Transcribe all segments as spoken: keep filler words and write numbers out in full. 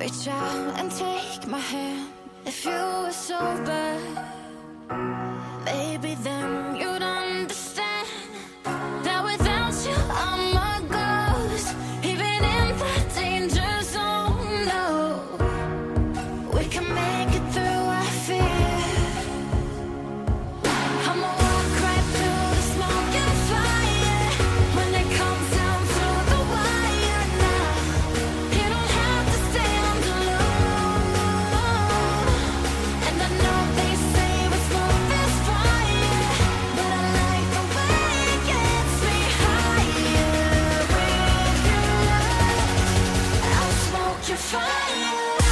Reach out and take my hand. If you were sober, maybe then you'd understand that without you I'm a ghost, even in the danger zone. No, we can make it through our fear. I'ma walk right through the smoke and fire when it comes down to the wire. Now you don't have to stand alone, and I know they say we're smooth as fire, but I like the way it gets me higher. With your love, I'll smoke your fire.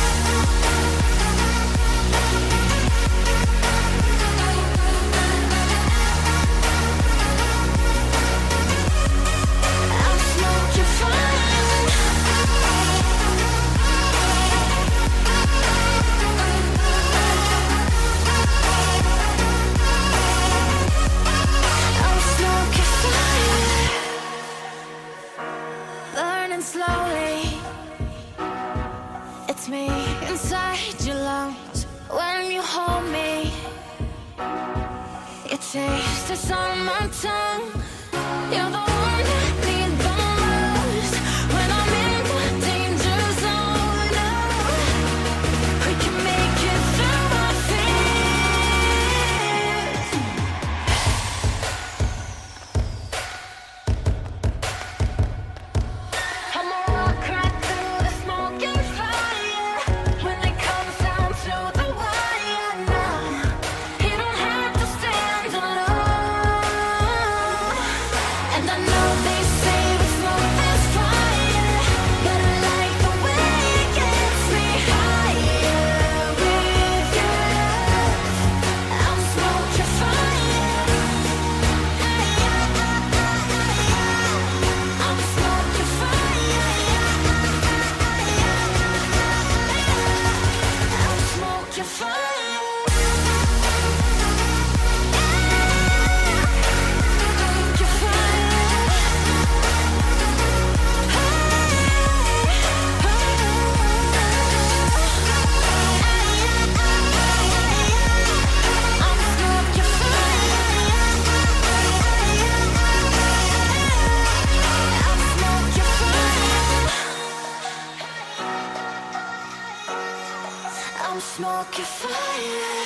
I'll smoke your fire. I'll smoke your fire. Burning slowly, it's me inside your lungs. When you hold me, your taste is on my tongue. You're the one I need the most when I'm in the danger zone. No, we can make it through our fears. I'ma walk right through the smoke and fire when it comes down to the wire. Now you don't have to stand alone, and I know they say we're smooth as fire, but I like the way it gets me higher. With your love, I'll smoke your fire. I'll smoke your fire. I'll smoke your fire. Your I'll smoke your fire. I'll smoke your fire. I'll smoke your fire.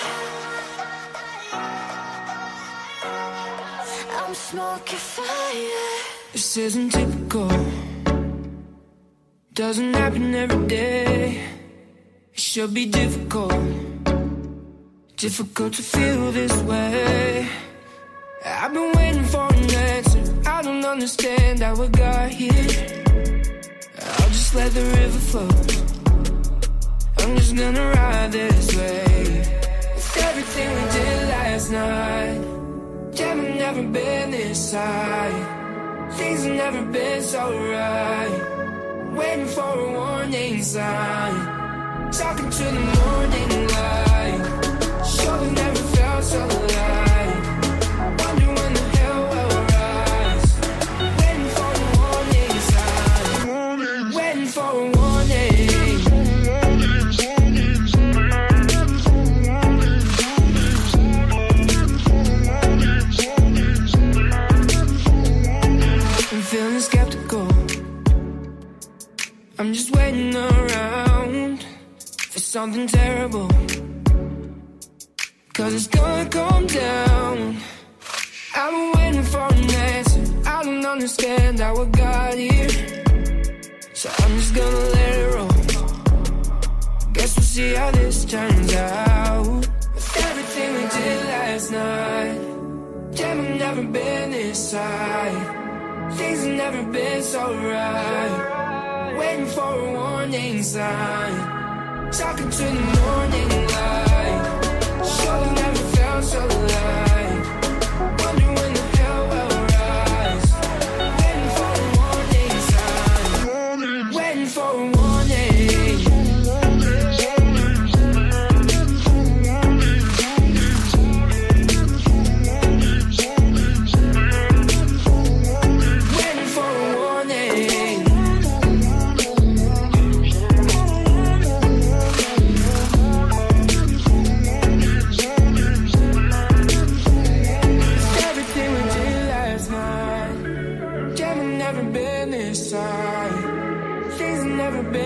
I'll smoke your fire. This isn't typical. Doesn't happen every day. It should be difficult. Difficult to feel this way. I've been waiting for an answer. I don't understand how we got here. I'll just let the river flow. I'm just gonna ride this wave. It's everything we did last night. Damn, I've never been this high. Things have never been so right. Waiting for a warning sign. Talking to the morning light. Surely never felt so alive. Wonder when the hell will rise. Waiting for a warning sign. Waiting for a warning. I'm feeling skeptical. I'm just waiting around for something terrible, 'cause it's gonna come down. I've been waiting for an answer. I don't understand how I got here, so I'm just gonna let it roll. Guess we'll see how this turns out. With everything we did last night, damn, I've never been this high. Things have never been so right. Waiting for a warning sign. Talking to the morning light. Surely never felt so alive. Wonder when the hell will rise. Waiting for a warning sign. Waiting for a warning. Waiting for a warning.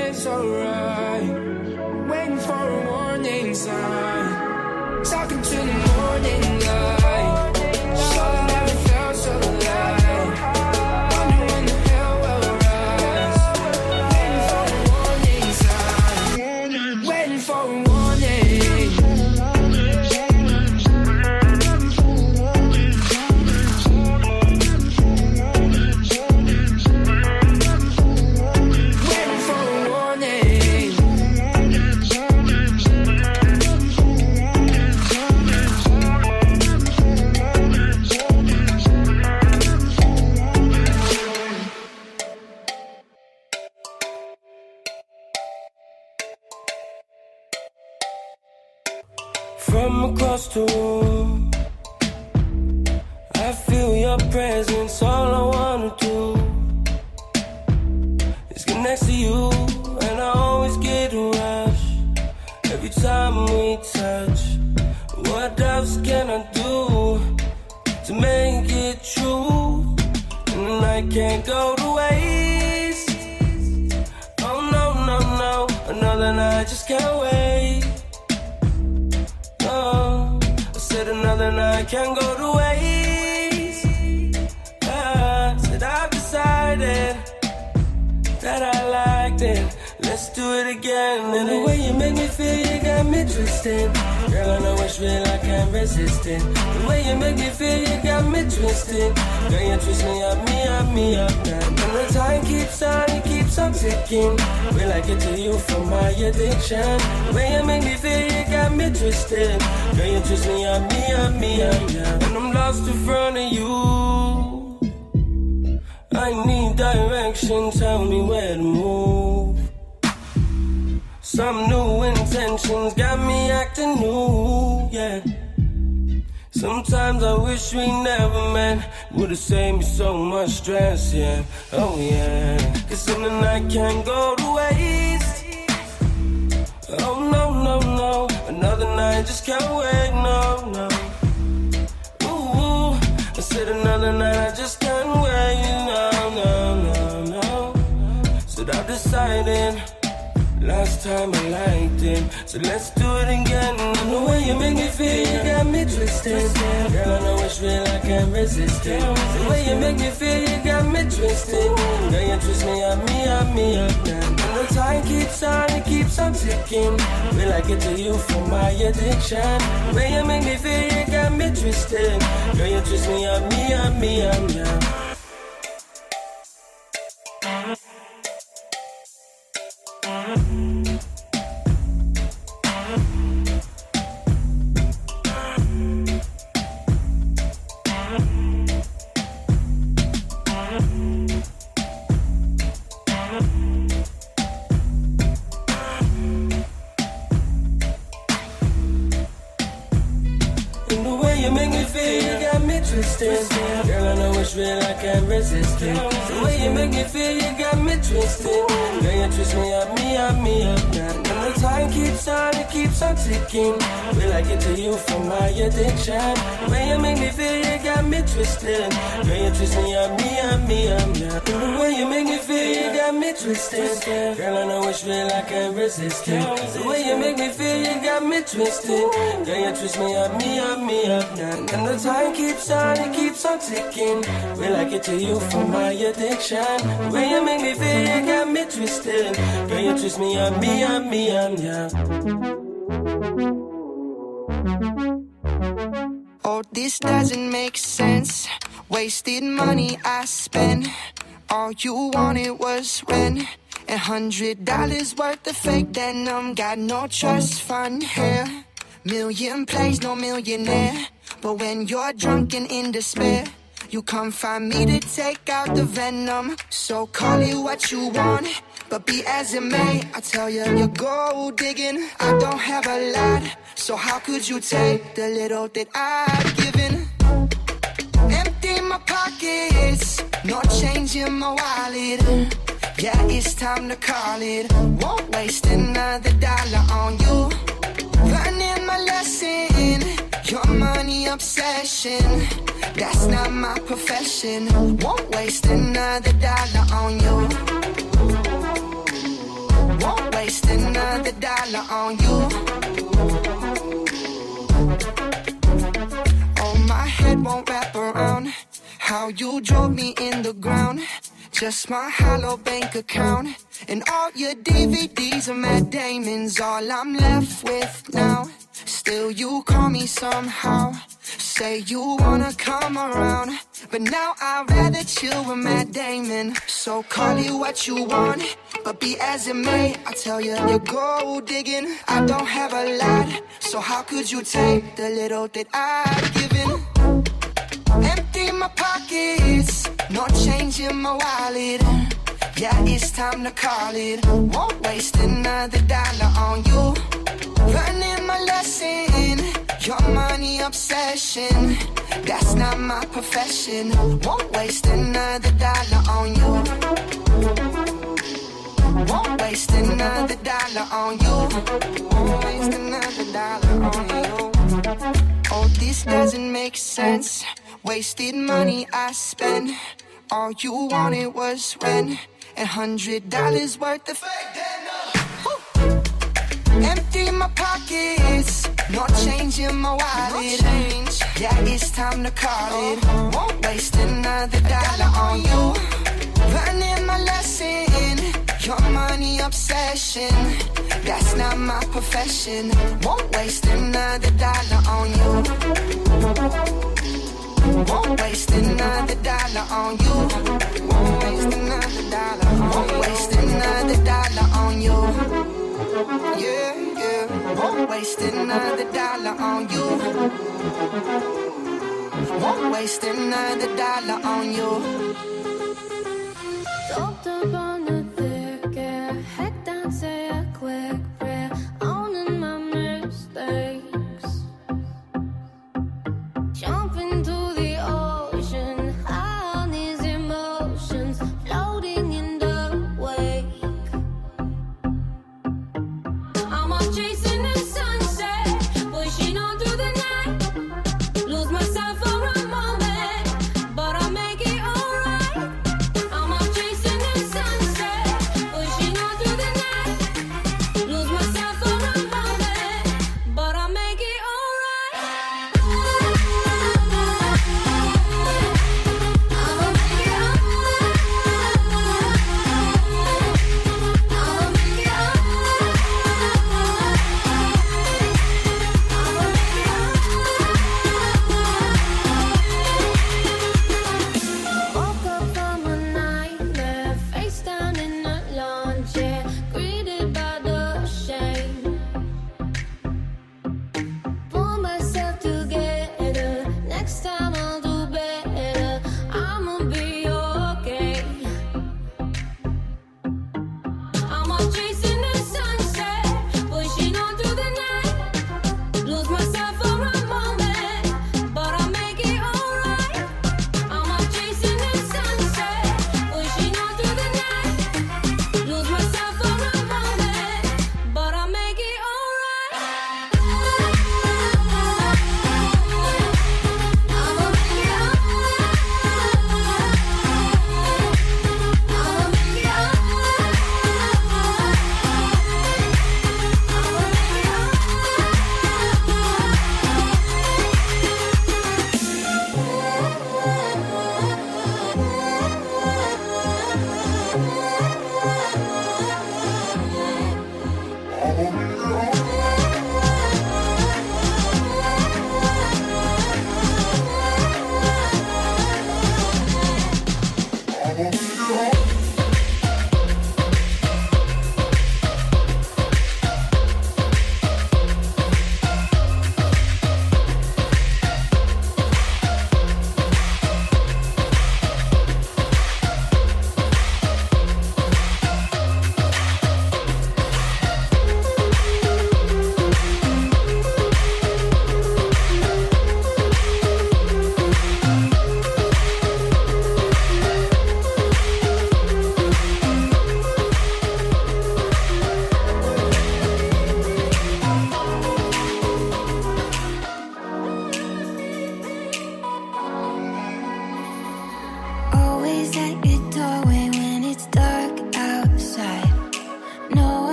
it's alright. Waiting for a warning sign. Talking to the morning light. Sure never felt so alive. Wonder when the hell will rise. Waiting for a warning sign. Waiting for a warning. From across the room, I feel your presence. All I wanna do is get next to you, and I always get a rush every time we touch. What else can I do to make it true? And the night can't go to waste. Oh no, no, no, another night just can't wait. Oh, I said another night can't go to waste. I said I've decided that I liked it. Let's do it again. And the way you make me feel, you got me twisted. Girl, I know it's real, I can't resist it. The way you make me feel, you got me twisted. Girl, you twist me up, me up, me up, now. And the time keeps on, it keeps on ticking. Will I get to you from my addiction? The way you make me feel, you got me twisted. Girl, you twist me up, me up, me up, now. And I'm lost in front of you. I need direction, tell me where to move. Some new intentions got me acting new, yeah. Sometimes I wish we never met. Would've saved me so much stress, yeah. Oh yeah. Cause in the night can't go to waste. Oh no, no, no. Another night just can't wait, no, no. Ooh, I said another night I just can't wait, no, no, no, no. Said I've decided. Last time I liked it, so let's do it again. And the way you make me feel, you got me twisted. Girl, I know it's real, I can't resist it. The way you make me feel, you got me twisted. Girl, you twist me up, me up, me up, now. And the time keeps on, it keeps on ticking. Will I get to you from my addiction? The way you make me feel, you got me twisted. Girl, you twist me up, me up, me up, now. Girl, I know it's real, I can't resist it. The way you make me feel, you got me twisted. Girl, you twist me up, me up, me up, now. And the time keeps on, it keeps on ticking. Will I get to you from my addiction? The way you make me feel, you got me twisted. Girl, you twist me up, me up, me up, now. And the way you make me feel, you got me twisted. Girl, I know it's real, I can't resist it. The way you make me feel, you got me twisted. Girl, you twist me up, me up, me up, now. And the time keeps on, it keeps on ticking. Will I get to you from my addiction? The way you make me feel, you got me twisted. Girl, you twist me up, me up, me up, yeah. Oh, this doesn't make sense. Wasted money I spent. All you wanted was rent. A hundred dollars worth of fake denim. Got no trust fund here. Million plays, no millionaire. But when you're drunk and in despair, you come find me to take out the venom. So call it what you want, but be as it may. I tell you, you're gold digging. I don't have a lot, so how could you take the little that I've given? Empty my pockets, no change in my wallet. Yeah, it's time to call it. Won't waste another dollar on you. Learning my lesson, your money obsession. That's not my profession. Won't waste another dollar on you. waste another dollar on you. Oh, my head won't wrap around how you drove me in the ground. Just my hollow bank account and all your D V Ds of Matt Damon's all I'm left with now. Still you call me somehow, say you wanna come around, but now I'd rather chill with Matt Damon. So call it what you want, but be as it may, I tell you, you're gold digging. I don't have a lot, so how could you take the little that I've given? Empty my pockets, no change in my wallet. Yeah, it's time to call it. Won't waste another dollar on you. Learning my lesson, your money obsession, that's not my profession. Won't waste another dollar on you. Won't waste another dollar on you. Won't waste another dollar on you. Oh, this doesn't make sense. Wasted money I spent. All you wanted was rent and hundred dollars worth of fake dinner. Empty my pockets, no change in my wallet. Yeah, it's time to call it. Won't waste another dollar on you. Learning my lesson, your money obsession, that's not my profession. Won't waste another dollar on you. Won't waste another dollar on you. Won't waste another dollar. Won't waste another dollar on you. Yeah, yeah. Won't waste another dollar on you. Won't waste another dollar on you. Talked up on the thick air, head down, say a quick prayer, owning my mistakes. Jump into the ocean, high on these emotions, floating in the wake. I'm off chasing the sunset, pushing on through the night. Lose myself for a moment, but I'll make it alright. I'm off chasing the sunset.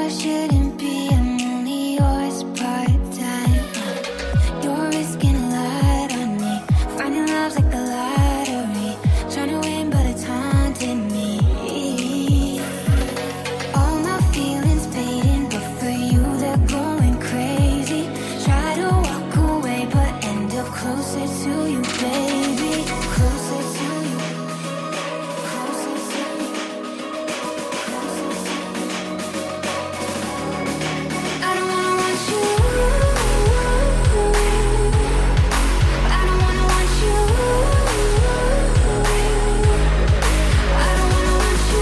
I shouldn't be. I'm only yours part-time. You're risking a lot on me. Finding love's like the lottery. Trying to win, but it's haunting me. All my feelings fading, but for you they're going crazy. Try to walk away, but end up closer to you, baby. Closer to you. Closer to you. Closer to you. I don't wanna want you. I don't wanna want you. I don't wanna want you.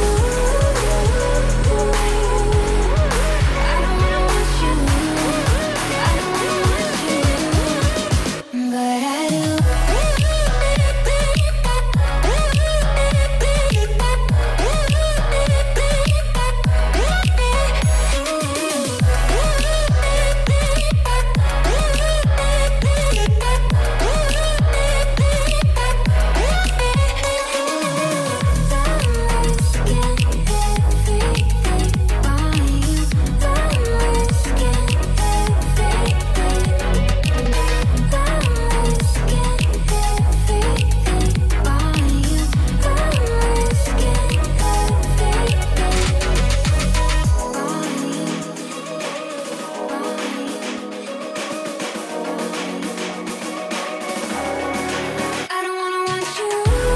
I don't wanna want you. I don't wanna want you. But I do. I don't wanna want you.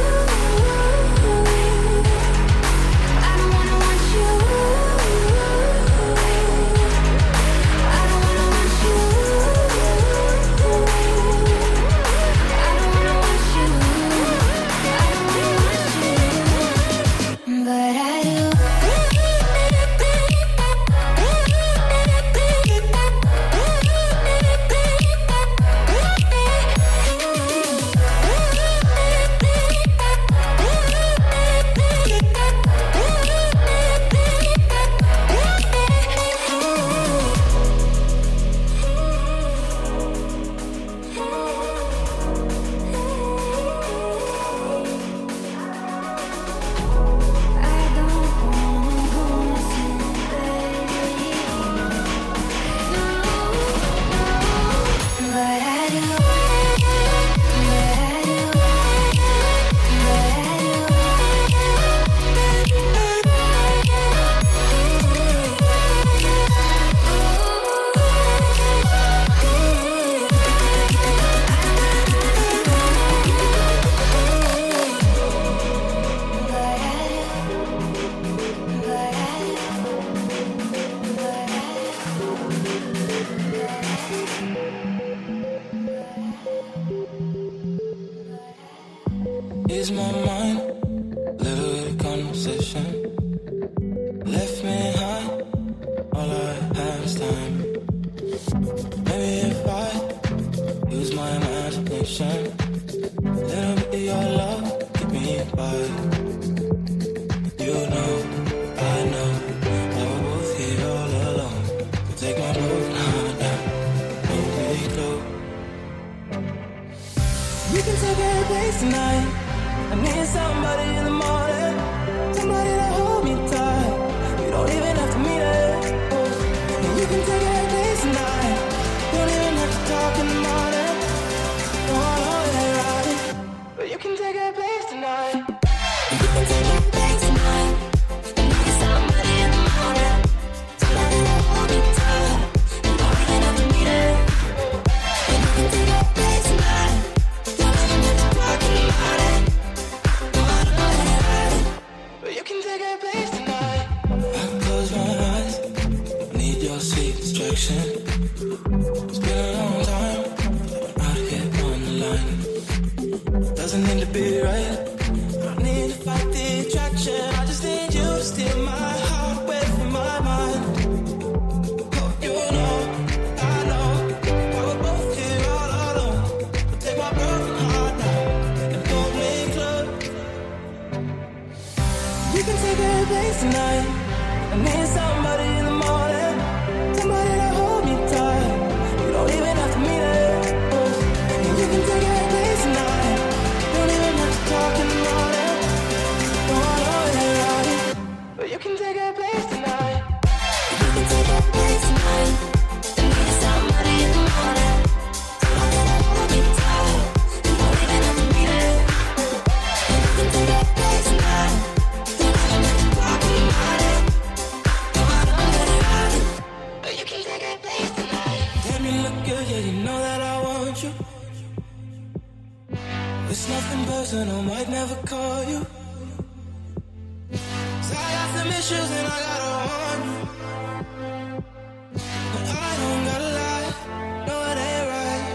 I don't wanna want you. I don't wanna want you. I don't wanna want you. I don't wanna want you. But I do. I don't wanna lose you, baby. No, but I do. But I do. But I Ease my mind, little bit of conversation. Left me high, all I have is time. Maybe if I use my imagination, little bit of your love, keep me by. You know, I know, that we're both here all alone. So take my broken heart down, hold me close. You can take every place tonight. I need somebody in the morning, somebody to hold me tight. You don't even have to meet it. And you can take every place tonight. Don't even have to talk in the morning. No, I know it ain't right, but you can take every place tonight. You can take every place tonight. I need somebody in the morning, somebody to hold me tight. You don't even have to meet it. And you can take every place tonight. Don't even have to talk in the morning. But you can take a place tonight. I close my eyes, need your sweet distraction. It's been a long time, I'm out here on the line. Doesn't need to be right, I don't need to fight the attraction. I just need you to steal my heart away from my mind. Oh, you know, I know, I we're both here all alone. But take my broken heart now and hold me close. You can take every place tonight. I need somebody in the morning, somebody to hold me tight. You don't even have to meet it. You can take every place tonight. Don't even have to talk in the morning. No, text and I might never call you. So I got some issues and I gotta warn you. But I don't gotta lie, no it ain't right.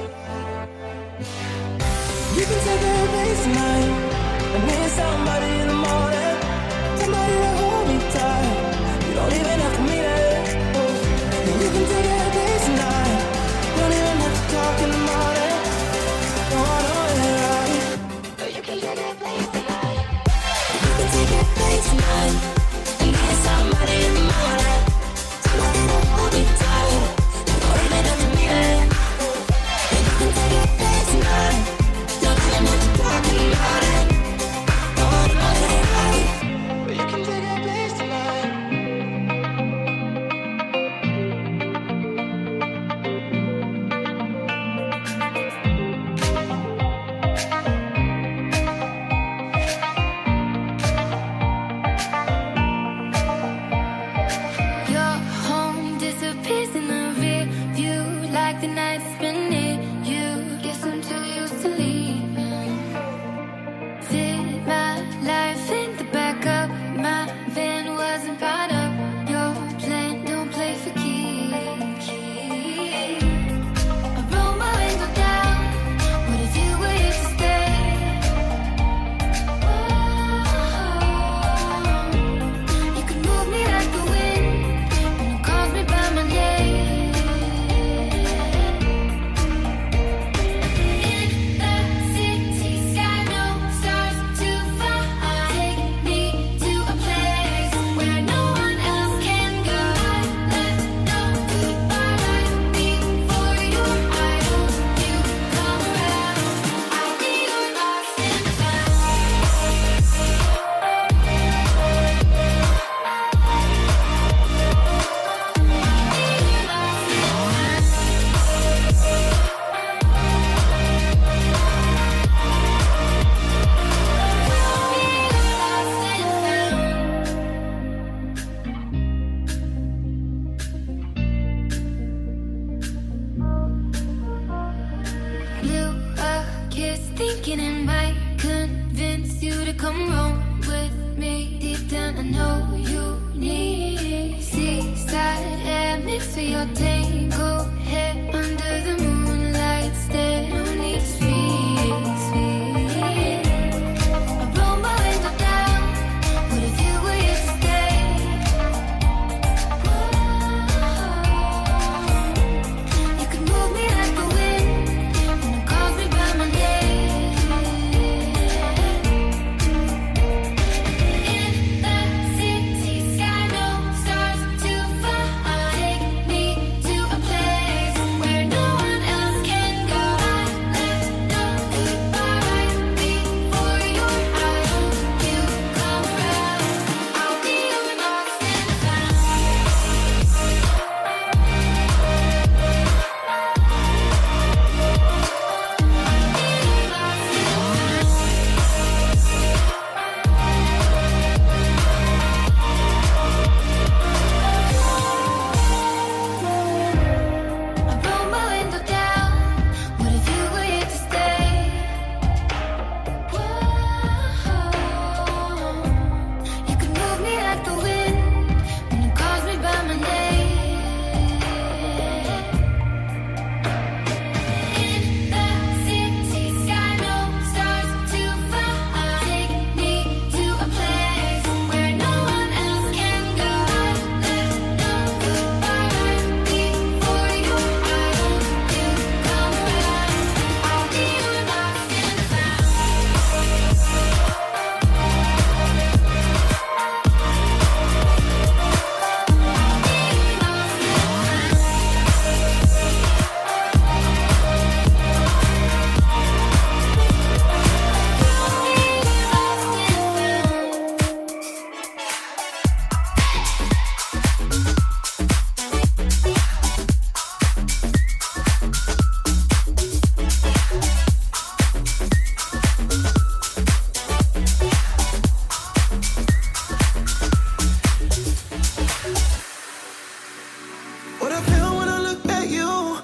You can take a place tonight. I need somebody in the morning, somebody to hold me tight. You don't even have to mean it. Oh. And you can take a place tonight. Don't even have to talk in the morning. No, I know it ain't right. But you can take a place tonight. You can take a place tonight. I need somebody in the morning, somebody to hold me tight. You don't even have to mean it. And you can take a place tonight. Don't even have to talk in the morning.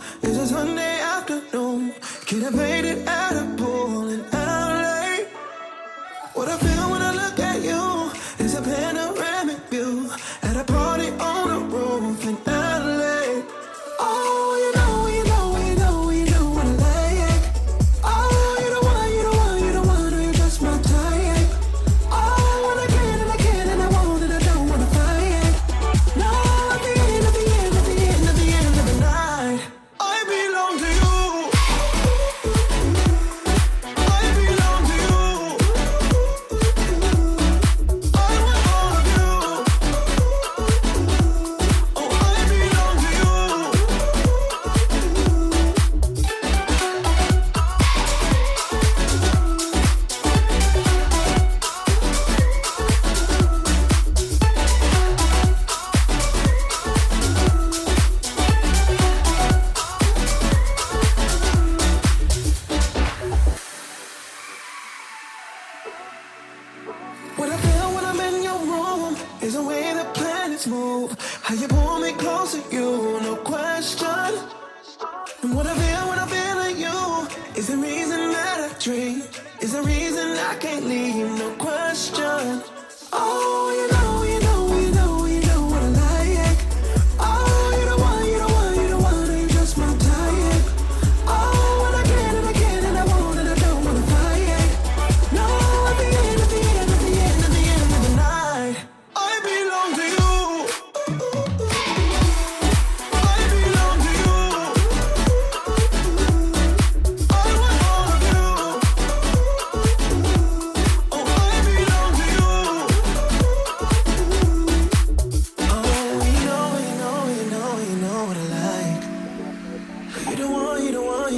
Could have made it at a pool in L A.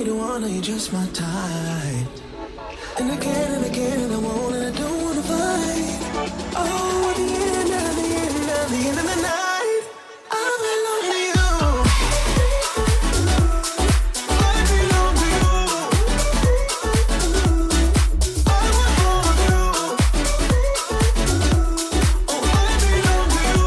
me to wanna, you're just my type. And again and again, and I won't, and I don't wanna fight. Oh, at the end, at the end, at the end of the night, I belong to you. I belong to you. I was born with you. Oh, I belong to you.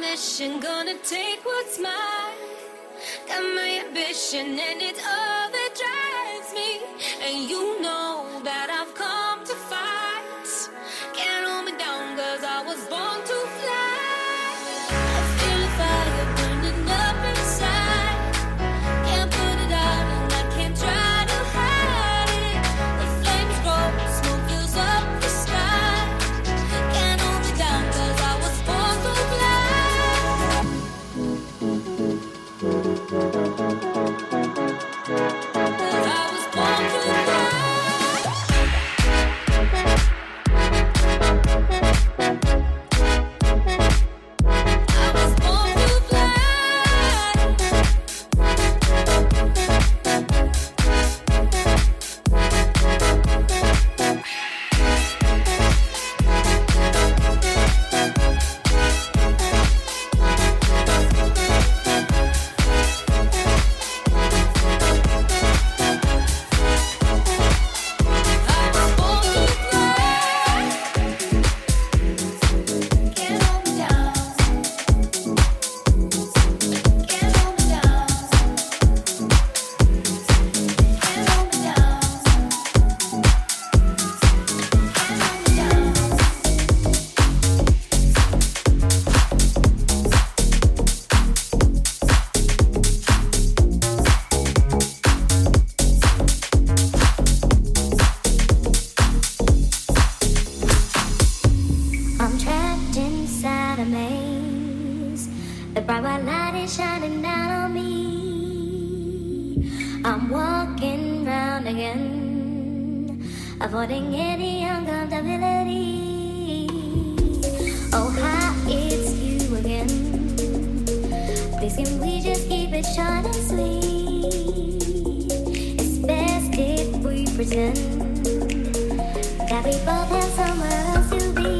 mission, gonna take what's mine. Got my ambition and it's all that drives me. And you know that I've come to fight. Can't hold me down cause I was born to fly. I feel a fire burning up inside. Can't put it out and I can't try to hide it. The flames grow, smoke fills up the sky. Can't hold me down cause I was born to fly. I was born to fly. I'm trapped inside a maze. The bright white light is shining down on me. I'm walking round again, avoiding any uncomfortability. Oh, hi, it's you again. Please can we just keep it short and sweet? It's best if we pretend that we both have somewhere else to be.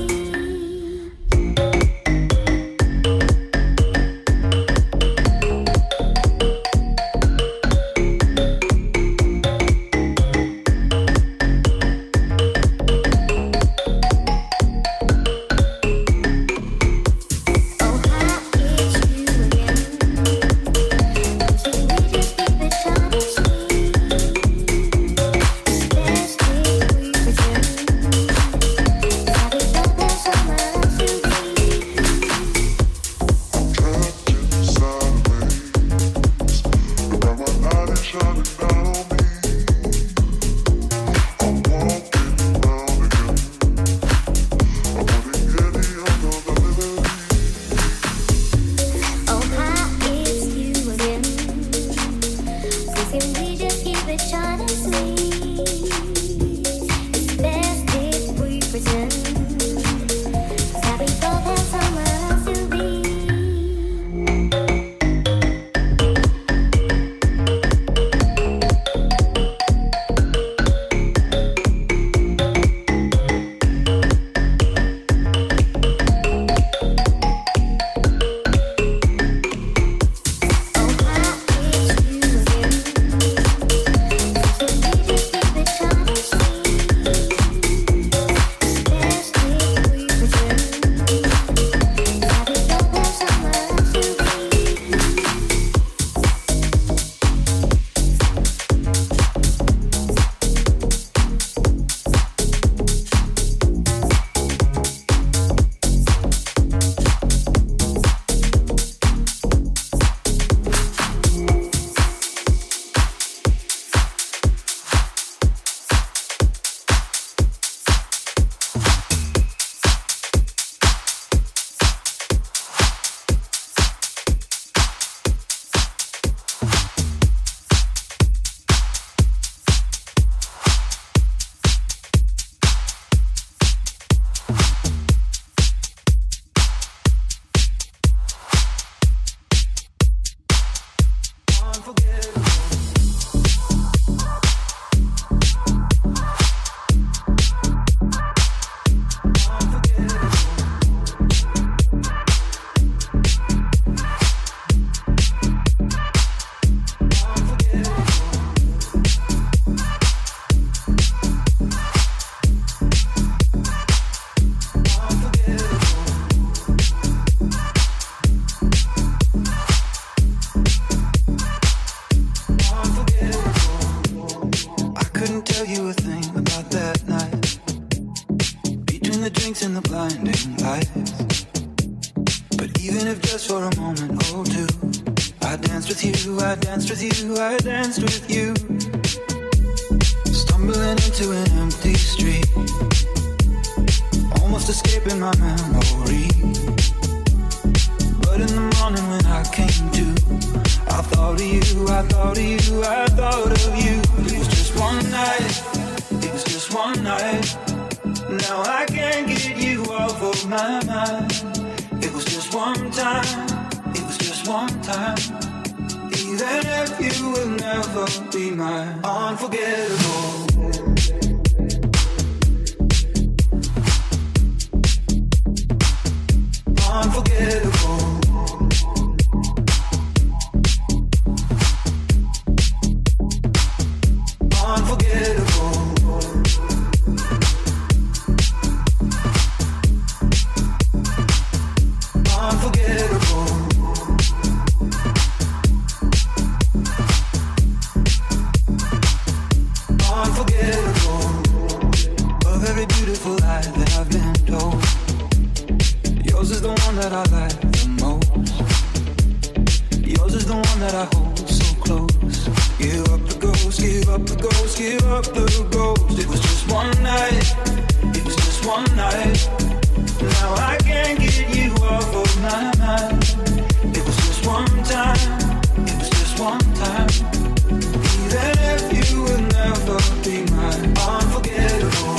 Pretend finding life. But even if just for a moment or two, I danced with you, I danced with you, I danced with you. Stumbling into an empty street, almost escaping my memory. But in the morning when I came to, I thought of you, I thought of you, I thought of you. It was just one night, it was just one night. Now I can't get you off of my mind. It was just one time, it was just one time. Even if you will never be mine, unforgettable. Unforgettable. Unforgettable. Unforgettable. Unforgettable. A very beautiful lie that I've been told. Yours is the one that I like the most. Yours is the one that I hold so close. Give up the ghost, give up the ghost, give up the ghost. It was just one night, it was just one night. Now I can't get you off of my mind. It was just one time, it was just one time. Even if you will never be mine, unforgettable.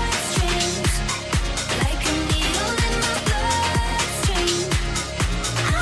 Like a needle in my bloodstream.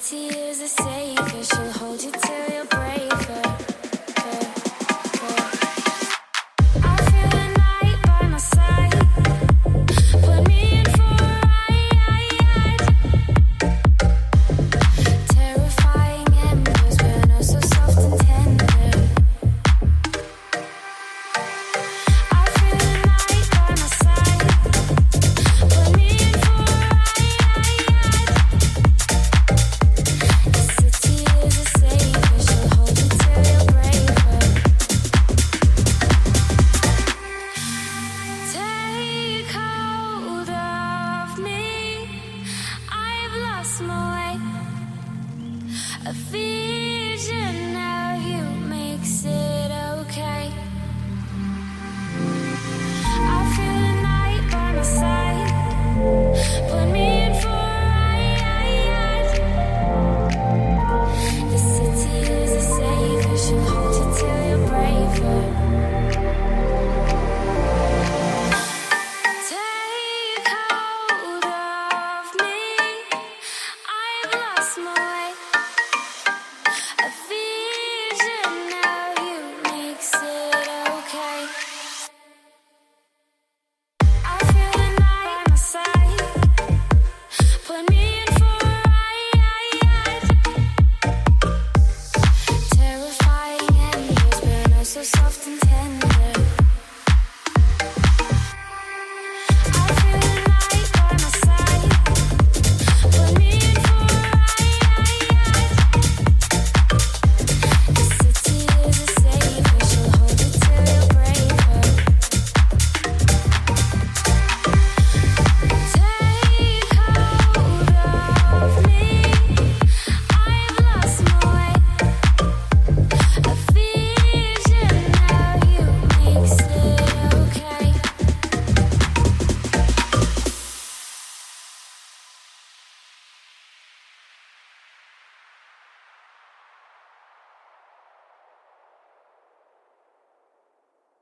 tears are